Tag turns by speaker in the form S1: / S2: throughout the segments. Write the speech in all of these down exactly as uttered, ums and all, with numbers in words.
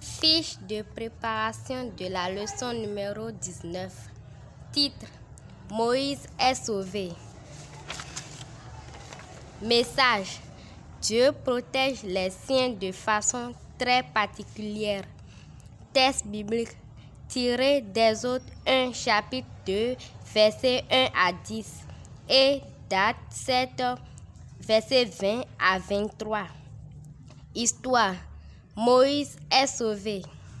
S1: Fiche de préparation de la leçon numéro dix-neuf. Titre: Moïse est sauvé. Message: Dieu protège les siens de façon très particulière. Texte biblique tiré d'Exode un chapitre deux versets un à dix et date sept versets vingt à vingt-trois. Histoire: Moïse est sauvé.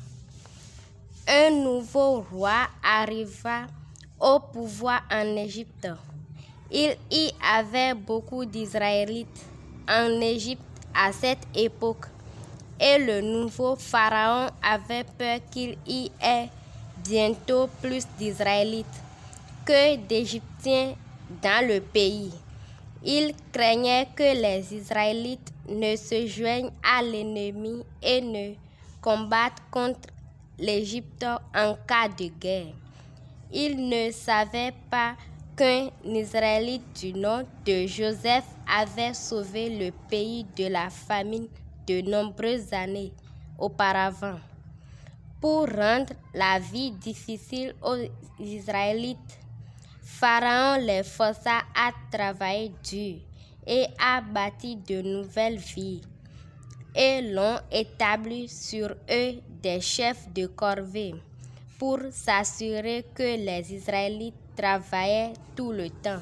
S1: Un nouveau roi arriva au pouvoir en Égypte. Il y avait beaucoup d'Israélites en Égypte à cette époque, et le nouveau pharaon avait peur qu'il y ait bientôt plus d'Israélites que d'Égyptiens dans le pays. Il craignait que les Israélites ne se joignent à l'ennemi et ne combattent contre l'Égypte en cas de guerre. Il ne savait pas qu'un Israélite du nom de Joseph avait sauvé le pays de la famine de nombreuses années auparavant. Pour rendre la vie difficile aux Israélites, Pharaon les força à travailler dur et à bâtir de nouvelles villes, et l'on établit sur eux des chefs de corvée pour s'assurer que les Israélites travaillaient tout le temps.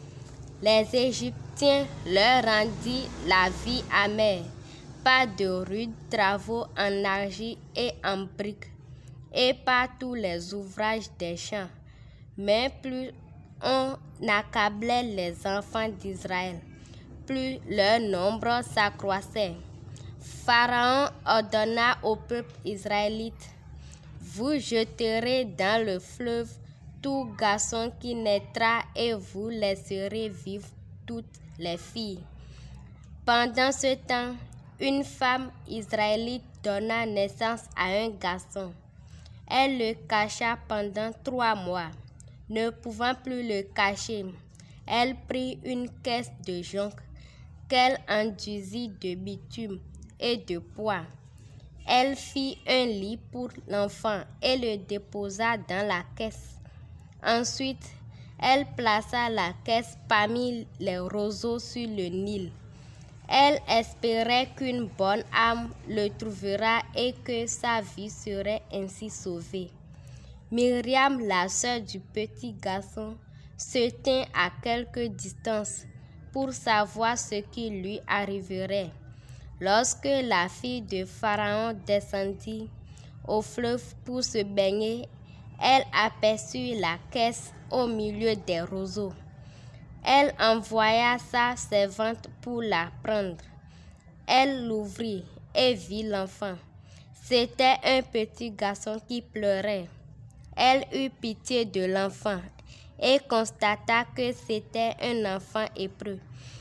S1: Les Égyptiens leur rendirent la vie amère par de rudes travaux en argile et en briques, et par tous les ouvrages des champs. Mais plus on accablait les enfants d'Israël, plus leur nombre s'accroissait. Pharaon ordonna au peuple israélite: Vous jeterez dans le fleuve tout garçon qui naîtra et vous laisserez vivre toutes les filles. Pendant ce temps, une femme israélite donna naissance à un garçon. Elle le cacha pendant trois mois. Ne pouvant plus le cacher, elle prit une caisse de jonc qu'elle enduisit de bitume et de poix. Elle fit un lit pour l'enfant et le déposa dans la caisse. Ensuite, elle plaça la caisse parmi les roseaux sur le Nil. Elle espérait qu'une bonne âme le trouvera et que sa vie serait ainsi sauvée. Myriam, la sœur du petit garçon, se tint à quelque distance pour savoir ce qui lui arriverait. Lorsque la fille de Pharaon descendit au fleuve pour se baigner, elle aperçut la caisse au milieu des roseaux. Elle envoya sa servante pour la prendre. Elle l'ouvrit et vit l'enfant. C'était un petit garçon qui pleurait. Elle eut pitié de l'enfant et constata que c'était un enfant hébreu.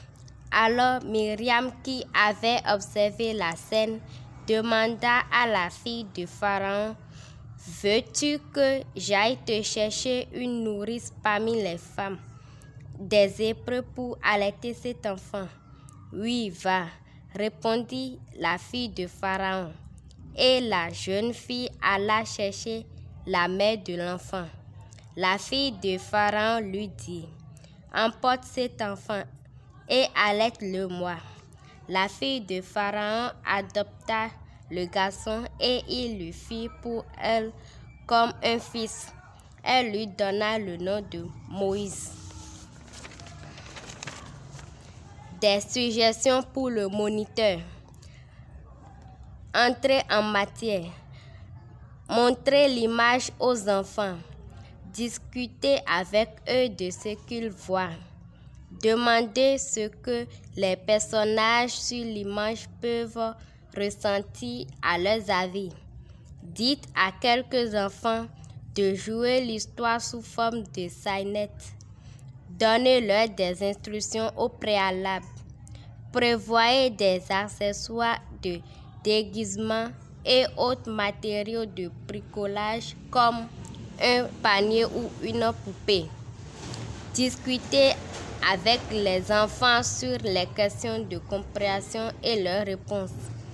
S1: Alors Myriam, qui avait observé la scène, demanda à la fille de Pharaon: Veux-tu que j'aille te chercher une nourrice parmi les femmes des Hébreux pour allaiter cet enfant? Oui, va, répondit la fille de Pharaon. Et la jeune fille alla chercher la mère de l'enfant. La fille de Pharaon lui dit: Emporte cet enfant et allaite-le-moi. La fille de Pharaon adopta le garçon et il lui fit pour elle comme un fils. Elle lui donna le nom de Moïse. Des suggestions pour le moniteur. Entrer en matière. Montrer l'image aux enfants. Discuter avec eux de ce qu'ils voient. Demander ce que les personnages sur l'image peuvent ressentir à leurs avis. Dites à quelques enfants de jouer l'histoire sous forme de scénettes. Donnez-leur des instructions au préalable. Prévoyez des accessoires de déguisement et autres matériaux de bricolage comme un panier ou une poupée. Discutez avec les enfants sur les questions de compréhension et leurs réponses.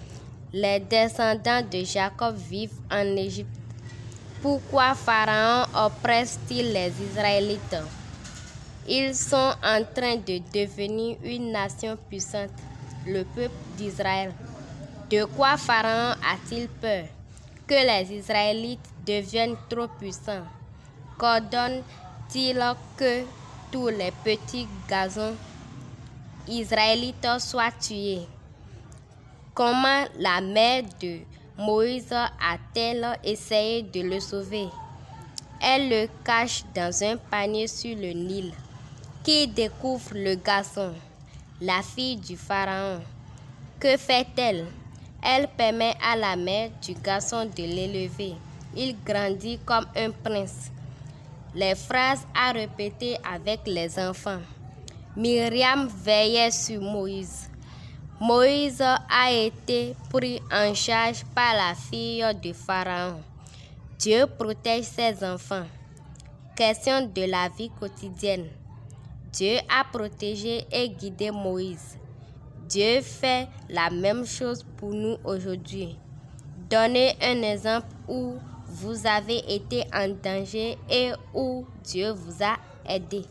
S1: les descendants de Jacob vivent en Égypte? Pourquoi Pharaon oppresse-t-il les Israélites? Ils sont en train de devenir une nation puissante, le peuple d'Israël. De quoi Pharaon a-t-il peur? Que les Israélites deviennent trop puissants. Qu'ordonne-t-il que tous les petits garçons israélites soient tués? Comment la mère de Moïse a-t-elle essayé de le sauver? Elle le cache dans un panier sur le Nil. Qui découvre le garçon? La fille du Pharaon. Que fait-elle? Elle permet à la mère du garçon de l'élever. Il grandit comme un prince. Les phrases à répéter avec les enfants. Myriam veillait sur Moïse. Moïse a été pris en charge par la fille de Pharaon. Dieu protège ses enfants. Question de la vie quotidienne. Dieu a protégé et guidé Moïse. Dieu fait la même chose pour nous aujourd'hui. Donnez un exemple où vous avez été en danger et où Dieu vous a aidé.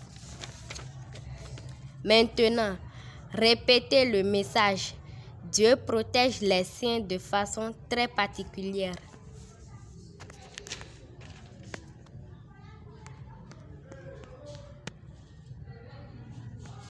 S1: Maintenant, répétez le message. Dieu protège les siens de façon très particulière.